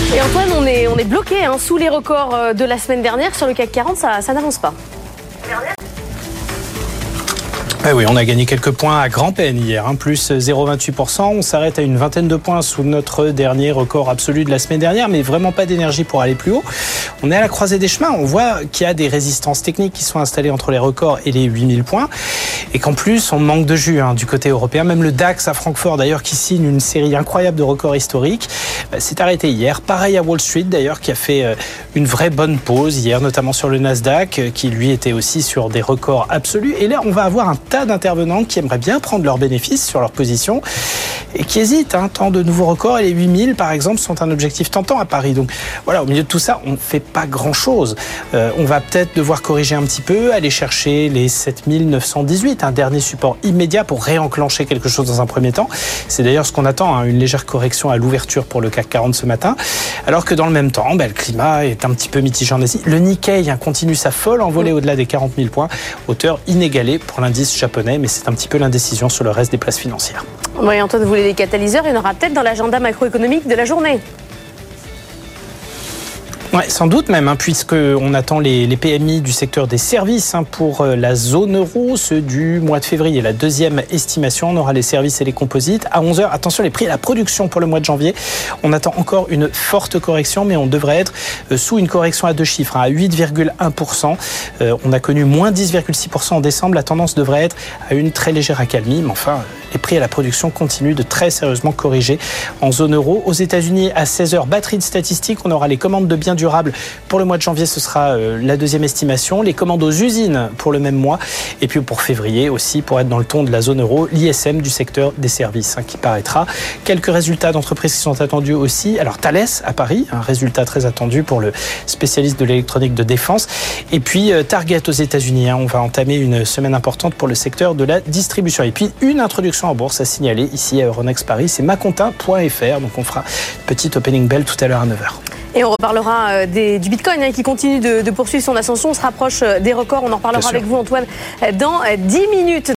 Et Antoine, on est bloqué sous les records de la semaine dernière. Sur le CAC 40, ça n'avance pas. Oui, on a gagné quelques points à grand-peine hier, plus 0,28%. On s'arrête à une vingtaine de points sous notre dernier record absolu de la semaine dernière, mais vraiment pas d'énergie pour aller plus haut. On est à la croisée des chemins. On voit qu'il y a des résistances techniques qui sont installées entre les records et les 8000 points. Et qu'en plus, on manque de jus du côté européen. Même le DAX à Francfort, d'ailleurs, qui signe une série incroyable de records historiques, s'est arrêté hier. Pareil à Wall Street, d'ailleurs, qui a fait une vraie bonne pause hier, notamment sur le Nasdaq, qui lui était aussi sur des records absolus. Et là, on va avoir un tas d'intervenants qui aimeraient bien prendre leurs bénéfices sur leur position et qui hésitent. Tant de nouveaux records. Et les 8000, par exemple, sont un objectif tentant à Paris. Donc voilà, au milieu de tout ça, on ne fait pas grand-chose. On va peut-être devoir corriger un petit peu, aller chercher les 7918, un dernier support immédiat pour réenclencher quelque chose dans un premier temps. C'est d'ailleurs ce qu'on attend, une légère correction à l'ouverture pour le CAC 40 ce matin. Alors que dans le même temps, le climat est un petit peu mitigé en Asie. Le Nikkei continue sa folle envolée au-delà des 40 000 points, hauteur inégalée pour l'indice japonais, mais c'est un petit peu l'indécision sur le reste des places financières. Oui, Antoine, vous voulez des catalyseurs, il y en aura peut-être dans l'agenda macroéconomique de la journée. Oui, sans doute même, puisqu'on attend les PMI du secteur des services pour la zone euro, ceux du mois de février. La deuxième estimation, on aura les services et les composites. À 11h, attention, les prix à la production pour le mois de janvier. On attend encore une forte correction, mais on devrait être sous une correction à deux chiffres, à 8,1%. On a connu moins 10,6% en décembre. La tendance devrait être à une très légère accalmie, mais enfin, les prix à la production continuent de très sérieusement corriger en zone euro. Aux États-Unis, à 16h, batterie de statistiques, on aura les commandes de biens durables pour le mois de janvier, ce sera la deuxième estimation. Les commandes aux usines pour le même mois. Et puis pour février aussi, pour être dans le ton de la zone euro, l'ISM du secteur des services qui paraîtra. Quelques résultats d'entreprises qui sont attendus aussi. Alors Thales à Paris, un résultat très attendu pour le spécialiste de l'électronique de défense. Et puis Target aux États-Unis. On va entamer une semaine importante pour le secteur de la distribution. Et puis une introduction en bourse à signaler ici à Euronext Paris, c'est macontin.fr. Donc on fera une petite opening bell tout à l'heure à 9h. Et on reparlera du Bitcoin qui continue de poursuivre son ascension. On se rapproche des records. On en reparlera avec vous, Antoine, dans 10 minutes.